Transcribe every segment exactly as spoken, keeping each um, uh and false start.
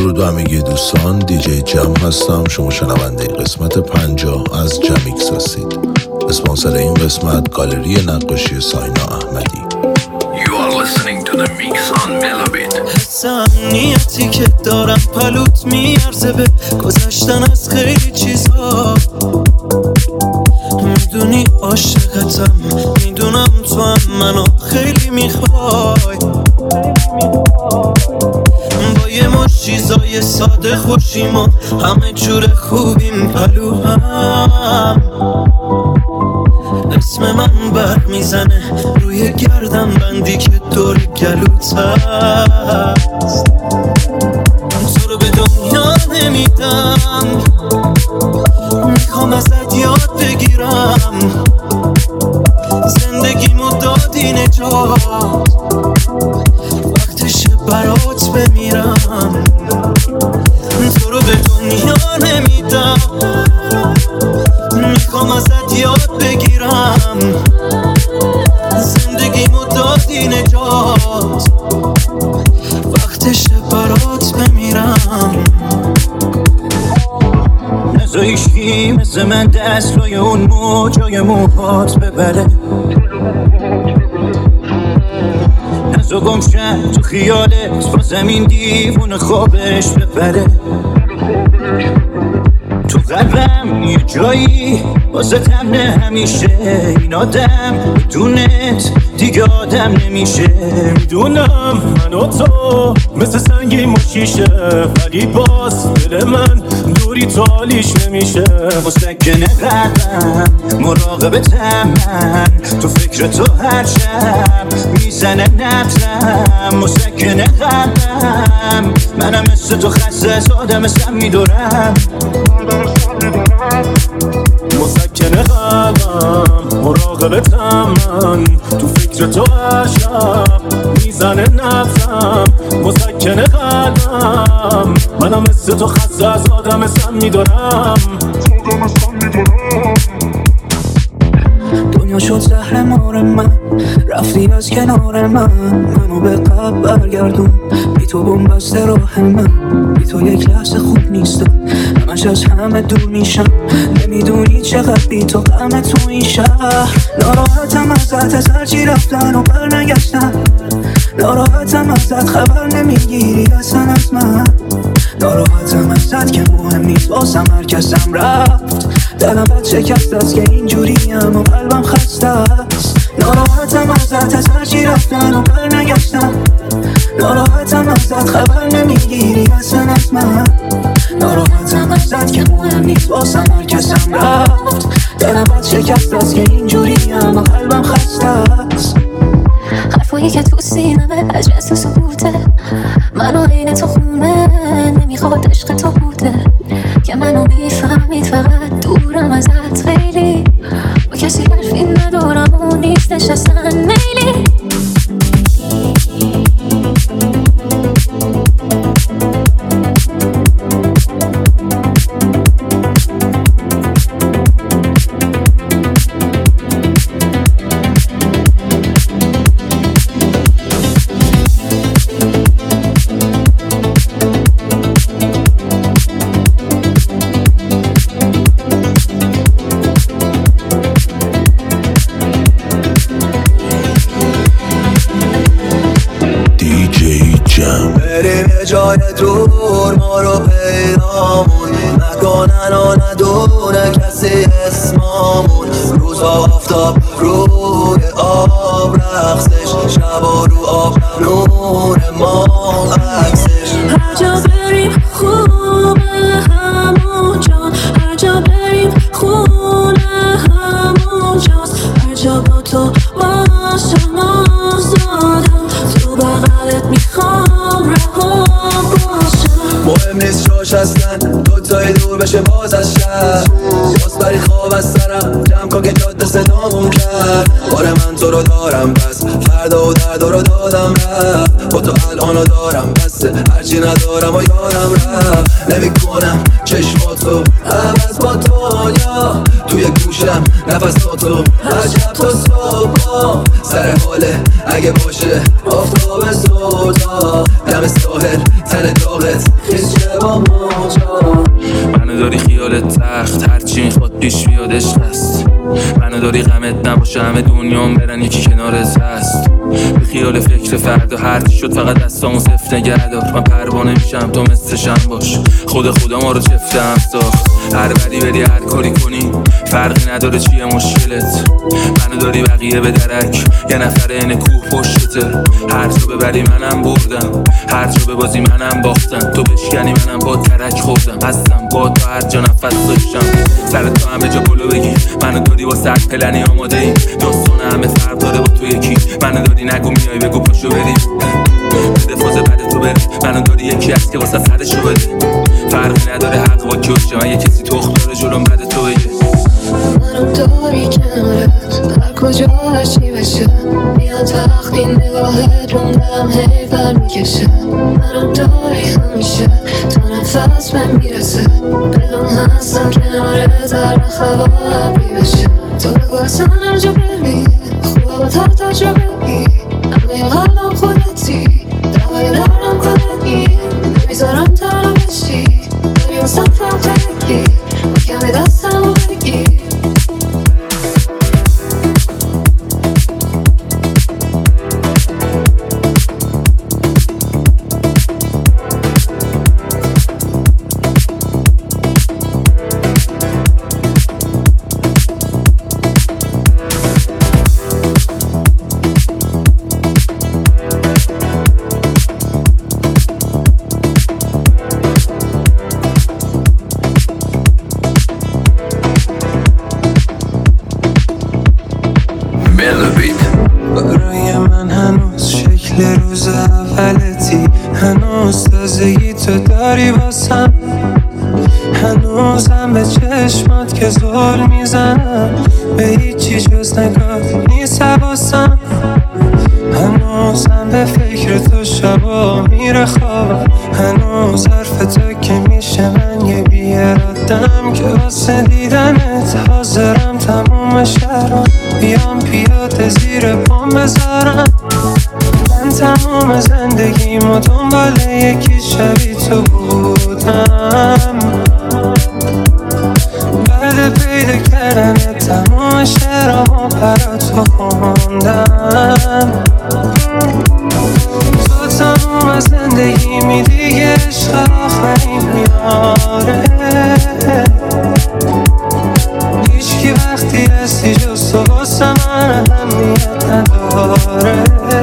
درود و همگی دوستان، دیجی جم هستم. شما شنونده قسمت پنجاه از جمیکس هستید. اسپانسر این قسمت گالری نقاشی ساینا احمدی. You are listening to the mix on Melobit. حس امنیتی که دارم پلوت میارزه به گذشتن از خیلی چیزها. میدونی عاشقتم، میدونم تو هم منو خیلی میخوای. با یه مش چیزای ساده خوشیم و همه جور خوبیم پلو هم. اسم من بر میزنه روی گردم بندی که دور گلوت هست. تو رو به دنیا نمیدم، میخوام ازت یاد بگیرم. زندگیمو دادی نجات، وقتشه برات بمیرم. تو رو به دنیا نمیدم، میخوام ازت یاد بگیرم. زندگیمو دادی نجات، وقتشه برات بمیرم. نزایشی مثل من دست روی اون موجای موهات ببره. نزا گمشن تو خیالت با زمین دیوون خوابش ببره. تو قلبم یه جایی واسه تمنه همیشه. این آدم بدونت دیگه آدم نمیشه. میدونم من و تو مثل سنگی مشیشه، ولی باز دل من دوری تالیش نمیشه. مسکن قلبم مراقبتم، من تو فکر تو هر شب میزنه نبزم. مسکن قلبم منم مثل تو خسته از آدم سم میدورم. مسکن قلبم مراقبتم، من تو فکر تو هر شب میزنه نبزم. مسکن قلبم منم مثل تو خسته از آدم سم میدارم. دنیا شد زهر مار من، رفتی از کنار من. منو به قبل برگردون، بی تو بنبسته راه من. بی تو یک لحظه خوب نیستم، همش از همه دور میشم. نمیدونی چقدر بی تو غم تو این شهر. ناراحتم ازت، از هرچی رفتن و بر نگشتن. ناراحتم ازت، خبر نمیگیری اصلا از من. ناراحتم ازت که مهم نیست واسم هر کسم رفت. دلم بد شکست است که اینجوریم و قلبم خسته است. ناراحتم ازت، از هرچی رفتن و بر نگشتن. ناراحتم ازت، خبر نمیگیری اصلا از من. ناراحتم ازت که مهم نیست واسم هر کسم رفت. دلم بد شکست است که اینجوریم و قلبم خسته است. حرفایی که تو سینمه از جنس سکوته، منو عین تو خونه نمیخواد عشق تو بوده. که منو میفهمید فقط دورم ازت خیلی. با کسی حرفی ندارم و نیستش اصلا میلی. بریم یه جای دور ما رو پیدامون نکنن و ندونه کسی اسمامون. روزا آفتاب روی آب رقصش، شبا رو آب نور ما عکسش. هر جا بریم خوبه همون جا، هر جا بریم خونه همون جاست. هر جا با تو باشم آزادم، تو بغلت میخوام رها باشم. مهم نیست جاش هستن، دوتایی دور بشه باز از شهر. باز بری خواب از سرم، جمع کن که جاده صدامون کرد. باره من تو رو دارم بس، فردا و دردا رو دادم رفت. با تو الانو دارم بس، هرچی ندارم و یادم رفت. نمی کنم چشماتو عوض با دنیا، توی گوشم نفس تو هر شب تا صبح. سر حاله اگه باشه آفتاب سودا، دم ساحل تن داغت خیس داری غمت نباشه همه دنیام برن یکی کنارت هست. به خیال فکر فردا هرچی شد فقط دستامو صفر نگه دار. من پروانه میشم تو مثل شم باش. خود خدا ما رو چفته هم ساخت. هر بری بری هر کاری کنی فرقی نداره چیه مشکلت. منو داری بقیه به درک یه نفر اینه کوه پشتته. هر جا ببری منم بردم هر جا ببازی منم باختم. تو بشکنی منم با ترک خوردم هستم با تو هر جا نفس داشتم. سرت تو همه جا پلو بگی منو داری با سر پلنی آماده ایم. داستان همه فرق داره با تو یکی. منو داری نگو میای بگو پاشو بریم بده فاز بعد تو بره. منو داری یکی هست که واسه سرشو بده. فرقی نداره حق با کیوشه. من یه کسی تخت داره جلوم بعد تو بگه منو داری کنارت هر کجا هرچی بشه. میاد وقتی نگاهت روم دلم هی بر میکشه. منو داری همیشه تو نفس بهم میرسه. بدون هستم کنارت هر وقت هوا ابری بشه. تو بگو اصلا هر جا بری خوبه با تر تجربه ای. همه قلبم خودتی دوای دارم کنی. نمیذارم تنها بشی داری واسم فرق ترکی با کمی دستم رو بگی. برای من هنوز شکل روز اولتی. هنوز تازگی تو داری واسم. هنوزم به چشمات که زل میزنم. به هیچی جز نگاه نیست حواسم. هنوزم به فکر تو شبا میره خواب. هنوز حرف تو که میشه من یه بیارادم که واسه دیدنت حاضرم تموم شهرام بیام پیاده زیر پام بذارم. من تموم زندگیمو دنبال یکی شبیه تو بودم. بعد پیدا کردن تموم شعرامو برا تو خوندم. تو تموم زندگیمی دیگه عشق آخرین میاره. هیچکی وقتی رسی جز تو واسه من اهمیت نداره.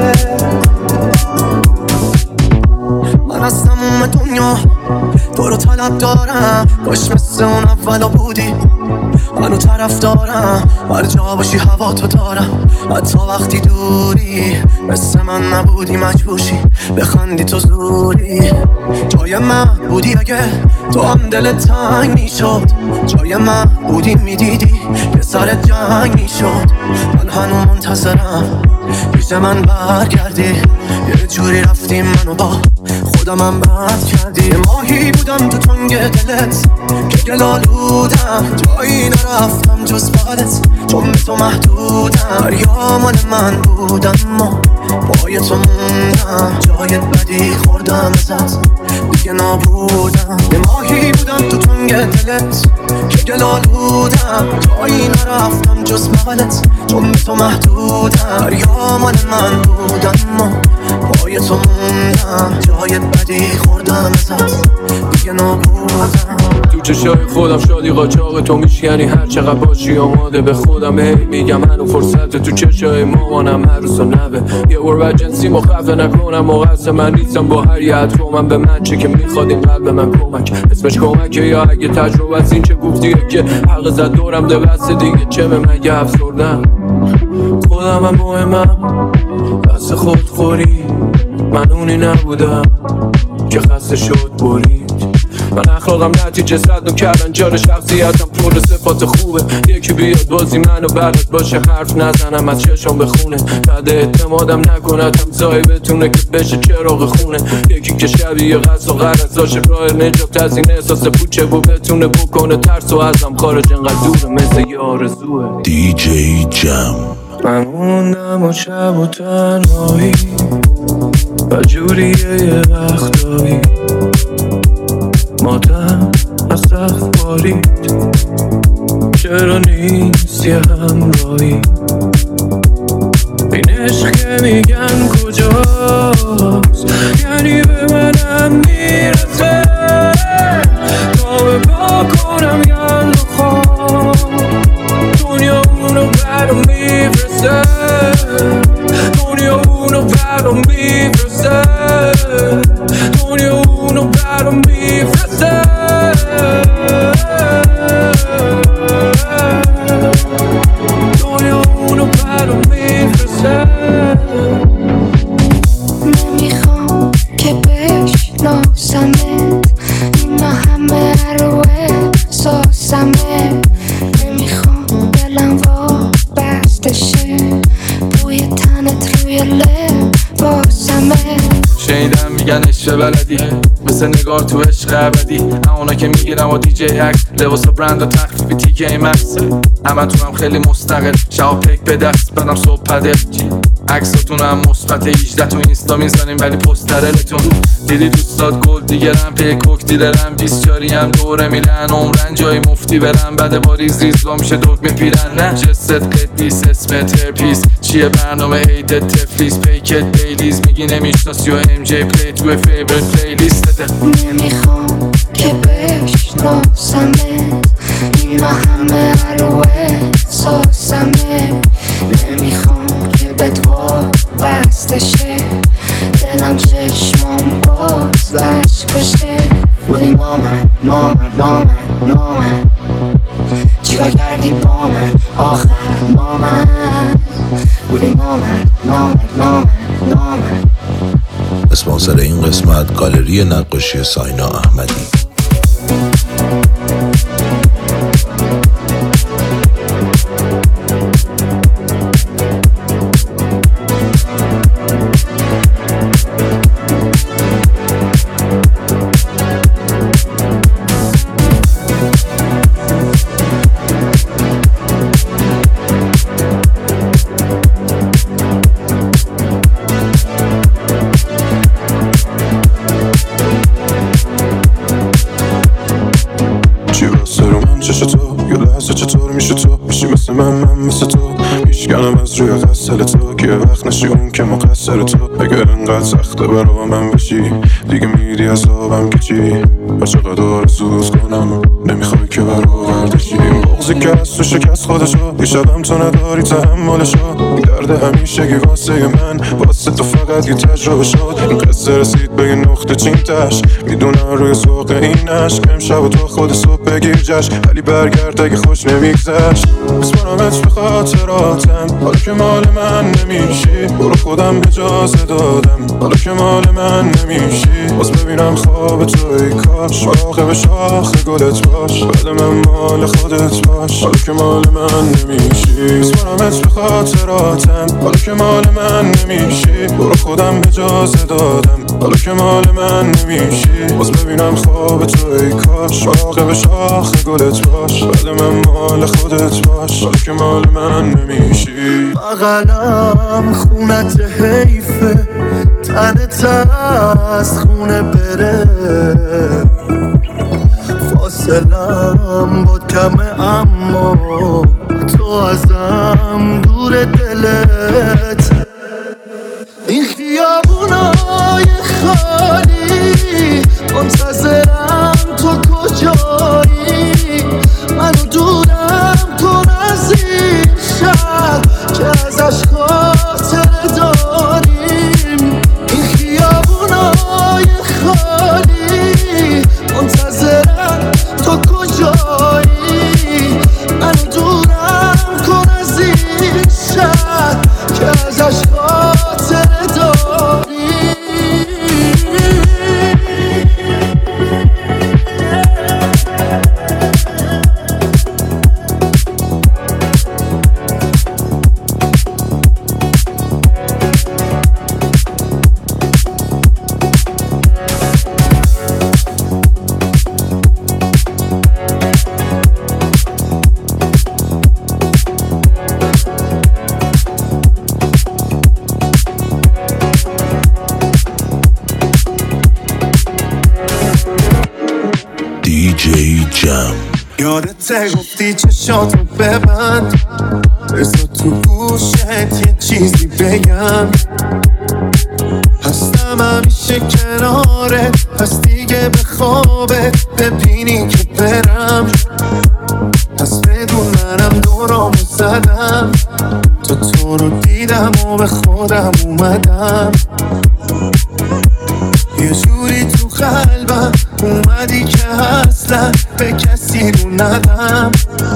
من از تموم دنیا تو رو طلب دارم. کاش مثل اون اولا بودی منو طرف دارم. هر جا باشی هوا تو دارم. حتی وقتی دوری مثل من نبودی مجبوشی بخندی تو زوری. جای من بودی اگه تو هم دلت تنگ میشد. جای من بودی میدیدی که سرت جنگ میشد. من هنوز منتظرم پیش من برگردی. یه جوری رفتی منو با خودم هم بد کردی. ماهی بودم تو تنگ دلت که گلالودم. جایی نرفتم جز بالت چون تو محدودم. دریا مال من بودم ما پای تو موندم. جای بدی خوردم ازت دیگه نابودم. یه ماهی بودم تو تنگ دلت که گلالودم. جایی نرفتم جز بالت چون تو محدودم. دریا مال من بودم ما پای تو موندم. جای بدی خوردم ازت دیگه نابودم. تو چشای خودم شادی قاچاق تو میشکنی. هر چقدر باشی آماده به خودم هی میگم منو فرصت. تو چشای مامانم عروس و نوه. یه ور جنسی مخفه نکنم مقصر من نیستم با هر یه عطر من. به من چه که میخواد این قلب من کمک اسمش کمکه. یا اگه تجربه از این چه گفتیه که حق زد دورم ده بس دیگه چه به من یه افسردم. خودم هم مهمم دست خود خوری. من اونی نبودم که خسته شد برید. من اخلاقم نتیجه صد و کردن جار شخصیتم پر صفات خوبه. یکی بیاد بازی منو بلد باشه حرف نزنم از چشم بخونه. بعد اعتمادم نکنتم زایی بتونه که بشه چراغ خونه. یکی که شبیه قصد و غرض داشته راه نجات از این احساس پوچه و بتونه بکنه ترس و ازم خارج انقدر دوره مثل یه آرزوه. دی جی جم من موندم و شب و تنهایی و جوریه یه وقتایی ماتم از سخت بارید. چرا نیست نیست یه همراهی این عشق که میگن کجاست یعنی به منم میرسه تا به با کنم گل و خواب دنیا اونو برام میفرسه دنیا اونو برام میفرسه دنیا اونو برام میفرسته دنیا اونو برام میفرسته نمیخوام که بشناسمت اینا همه رو احساسمه نمیخوام دلم وابسته شه بوی تنت روی لباسمه شنیدم میگن عشق بلدی مثل نگار تو عشق ابدی اونا که میگیرم و دیجی عکس لباس و برند و تخفیفی تیکه ایمکس همه تو هم خیلی مستقل شب پیک به دست بدم صبح پدل عکساتون هم مثبت هجده تو اینستا میزنیم ولی پسترلتون دیدی دوستات گل دیگرم پی کوک دیلرم بیست چاری هم دوره میلن عمرن جای مفتی برم بعد با ریز ریز وا میشه دوگ میپیرن نه جست قدیس اسمت هرپیس چیه برنامه عیدت تفلیس پیکت بیلیز میگی نمیشناسی و ام جی پلی تو فیورت پلیلیستته نمیخوام که بشناسمت اینا همه رو احساسمه نمیخوام که بهت وابسته شه دلم چشمام باز لش بشه بودی با من با من با من با من چیکار کردی با من آخر با من بودی با من با من با من با من اسپانسر این قسمت گالری نقاشی ساینا احمدی. چطور میشه تو میشی مثل من من مثل تو میشکنم از روی قصل تو که وقت نشی اون که مقصر تو اگر انقدر سخته برا من بشی دیگه میری از آبم که چی و چقدر آرزوز کنم نمیخوای که برآوردشی این بغضی که از تو شکست خودشو یه شبم تو نداری تحملشو این درد همیشگی واسه من واسه تو فقط یه تجربه شد این قصه رسید به یه نقطه چینتش میدونم روی ذوق این عشق امشب و تو خود صبح بگیر جشن ولی برگرد اگه خوش نمیگذشت بسپارمت به خاطراتم حالا که مال من نمیشی برو خودم اجازه دادم حالا که مال من نمیشی باز ببینم خواب تو ای کاش مراقب شاخ گلت باش بعد من مال خودت باش حالا که مال من نمیشی بسپارمت به خاطراتم حالا که مال من نمیشی برو خودم اجازه دادم حالا که مال من نمیشی باز ببینم خواب تو ای کاش مراقب شاخ گلت باش بعد من مال خودت باش حالا که مال من نمیشی بغلم خونت حیفه تنت از خونه بره فاصلم بود کمه اما تو ازم دور دلت این خیابونای خالی منتظرم تو کجایی منو دورم کن از این شهر که ازش خاطره داریم این خیابونای خالی منتظرم تو کجایی منو دورم کن از این شهر که ازش خاطره داریم دی جی جم یادت گفتی چشاتو ببند بذار تو گوشت یه چیزی بگم هستم همیشه کنارت پس دیگه به خوابت ببینی که برم پس بدون منم دورامو زدم تا تو رو دیدم و به خودم اومدم یه جوری تو قلبم اومدی که اصلا به کسی رو ندم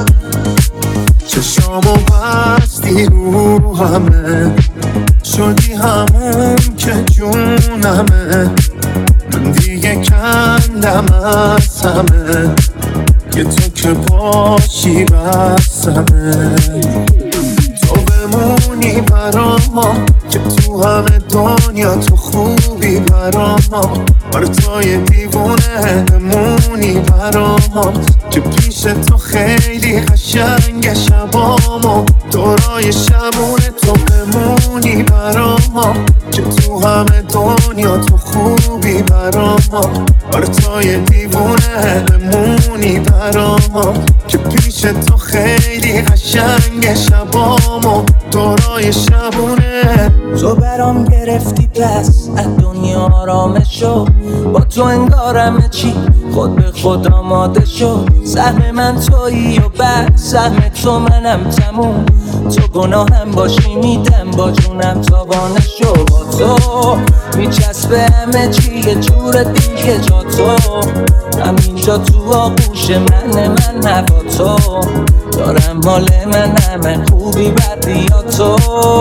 چشامو بستی رو همه شدی همون که جونمه من دیگه کندم از همه که تو که باشی بسمه تو بمونی برام که تو همه دنیا تو خوبی برام بر توی دیوونه بمونی برام که پیش تو خیلی قشنگ شبامو دورای شبونه تو بمونی برام که تو همه دنیا تو خوبی برام بر توی دیوونه بمونی برام که پیش تو خیلی قشنگ شبامو دورای شبونه تو برام گرفتی پس از دنیا آرامش شو با تو انگارم چی خود به خود آماده شو سهم من تویی و بعد سهم تو منم تموم تو گناهم باشی میدم با جونم تابانه شو با تو میچسبه همه چی یه جور دیگه جا تو همینجا تو آغوش من من هوا تو دارم مال من همه خوبی بدی یا تو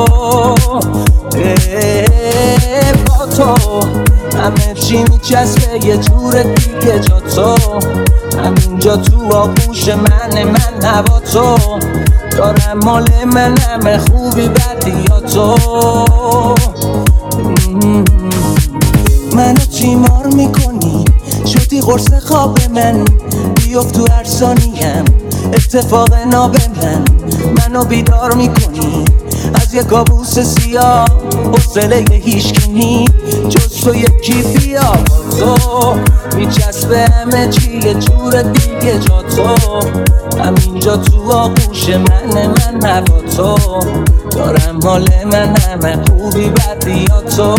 با تو همه چی میچسبه یه جور دیگه جا تو همینجا تو آغوش من من هوا تو دارم مال من همه خوبی بدی یا تو منو تیمار میکنی شدی قرص خواب من بیفت تو هر ثانیم اتفاق ناب من منو بیدار میکنی از یه کابوس سیاه حوصله هیچکی نی جز تو یکی بیا با تو میچسبه همه چی یه جور دیگه جا تو همینجا تو آغوش من من هوا تو دارم مال من همه خوبی بدی یا تو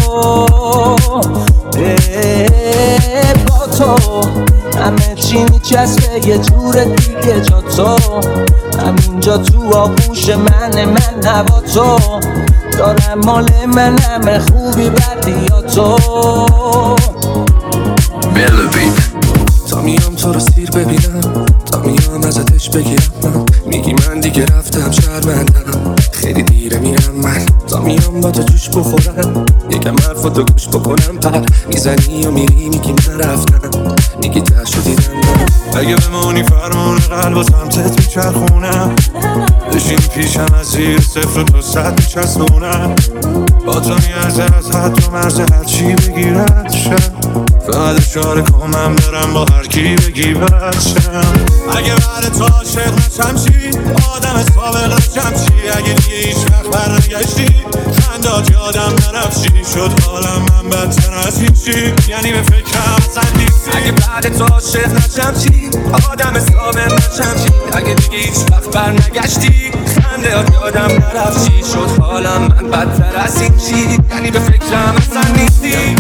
با تو همه چی میچسبه یه جور دیگه جا تو همینجا تو آغوش من من هوا تو دارم مال من همه خوبی بدی یا تو Melody. تا میام تو رو سیر ببینم تا میام ازتش بگیرم من میگی من دیگه رفتم شرمندم خیلی دیره میرم من تا میام با تو جوش بخورم یکم حرفاتو گوش بکنم پر میزنی و میری میگی من رفتم میگی ته شدیدم من اگه بمونی فرمون قلب و سمتت میچرخونم بشین پیشم از زیر صفر تو صد میچسبونم با تو میارزه از حد و مرز هرچی بگیرد شم فقط اشاره کنم دارم با هر کی بگی بچم اگه بعد تو عاشق نشم چی آدم سابق نشم چی اگه دیگه هیچ وقت برنگشتی خندات یادم نرفتی شد حالم من بدتر از هیچی یعنی به فکرم اصلا نیستی اگه بعد تو عاشق نشم چی آدم سابق نشم چی اگه دیگه هیچ وقت برنگشتی خندات یادم نرفتی شد حالم من بدتر از هیچی یعنی به فکرم اصلا نیستی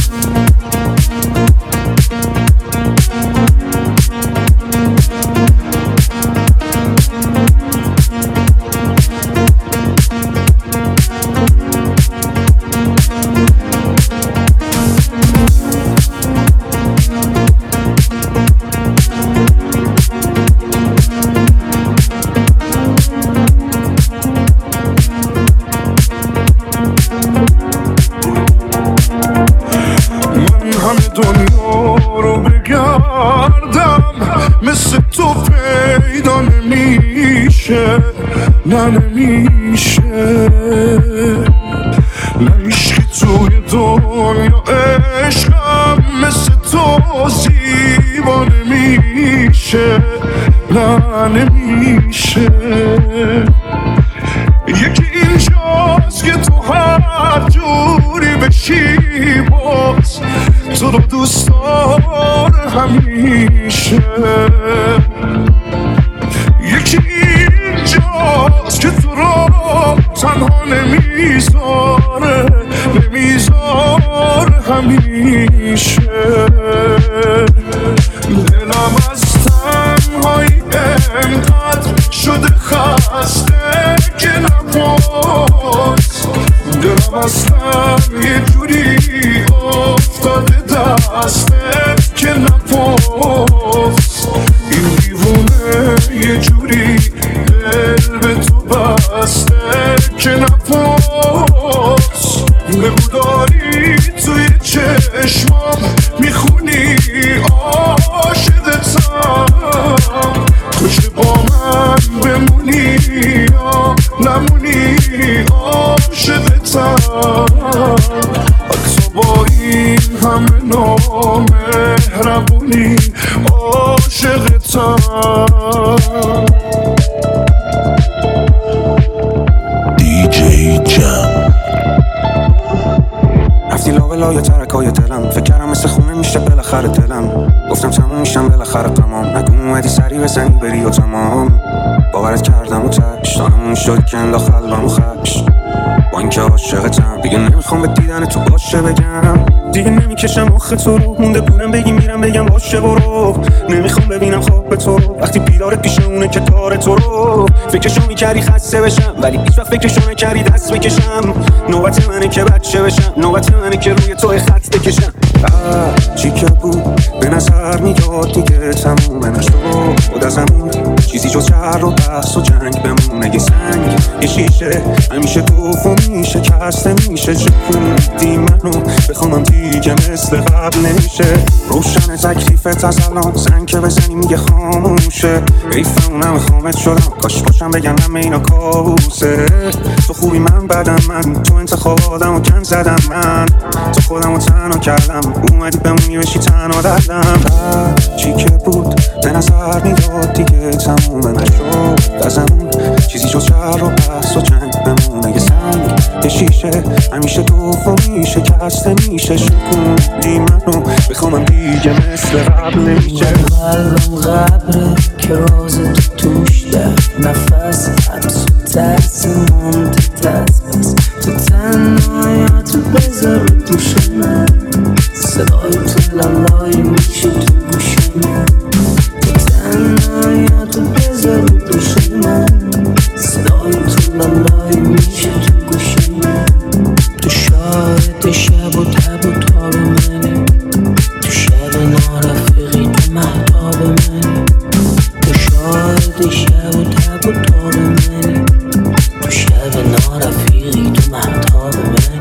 نه نمیشه نه عشقی توی دنیا عشقم مثل تو زیبا نمیشه نه نمیشه یکی اینجاست که تو هر جوری بشی باز تو رو دوست داره همیشه تنها نمیذاره نمیذاره همیشه دلم از تنهایی انقدر شده خسته که نپرس دلم از تن یه جوری افتاده دستت که نپرس این دیوونه یه جوری دل به تو بسته که نپرس بگو داری توی چشمام میخونی عاشقتم تو چه با من بمونی یا نمونی عاشقتم حتی با این همه نامهربونی عاشقتم دی جی جم رفتی لا بلای ترکای دلم فکر کردم مثل خونه میشه بالاخره دلم گفتم تموم میشم بالاخره تمام نکن اومدی سری بزنی بری و تمام باورت کردم و تش تانمون شد که انداخت قلبم و خش با اینکه عاشقتم دیگه نمیخوام به دیدن تو باشه بگم دیگه نمیکشم آخ تو رو مونده دورم بگی میرم بگم باشه برو نمیخوام ببینم خواب تو رو وقتی بیدارت پیش اونه که تار تو رو فکرشو میکردی خسته بشم ولی هیچ وقت فکرشو نکردی دست بکشم نوبت منه که بچه بشم نوبت منه که روی تو خط بکشم چی که بود به نظر میاد دیگه تمومه نشد خود از همون چیزی جز شر و بحث و جنگ بمونه یه سنگ یه شیشه همیشه دوم میشه کسته میشه چه کنیدی منو بخوامم دیگه مثل قبل نمیشه روشن تکلیفت از الان زنگ که بزنی میگه خاموشه ایفم اونم خامت شدم کاش باشم بگم همه اینا کابوسه تو خوبی من بدم من تو انتخاب آدم و کن زدم من تو خودم و تنها کردم اومدی بمونی بشی تنها دردم چی که بود به نظر میداد دیگه تمومه نشد از همون چیزی جز شر و بحث و جنگ بمونه یه سنگ یه شیشه همیشه دوم میشه کسته میشه شکوندی منو بخوامم دیگه مثل قبل نمیشه قلبم قبره که راز تو توش در نفس حبس و ترس مونده دست بس تو تنهاییاتو بذار رو دوش من صدای تو لالایی میشه تو گوش من تو تنهاییاتو بذار رو دوش من صدای تو لالایی میشه تو گوش من تو شاهد شب و تب و تاب منی تو شب نارفقی تو مهتاب منی تو شاهد شب و تب و تاب منی تو شب نارفقی تو مهتاب منی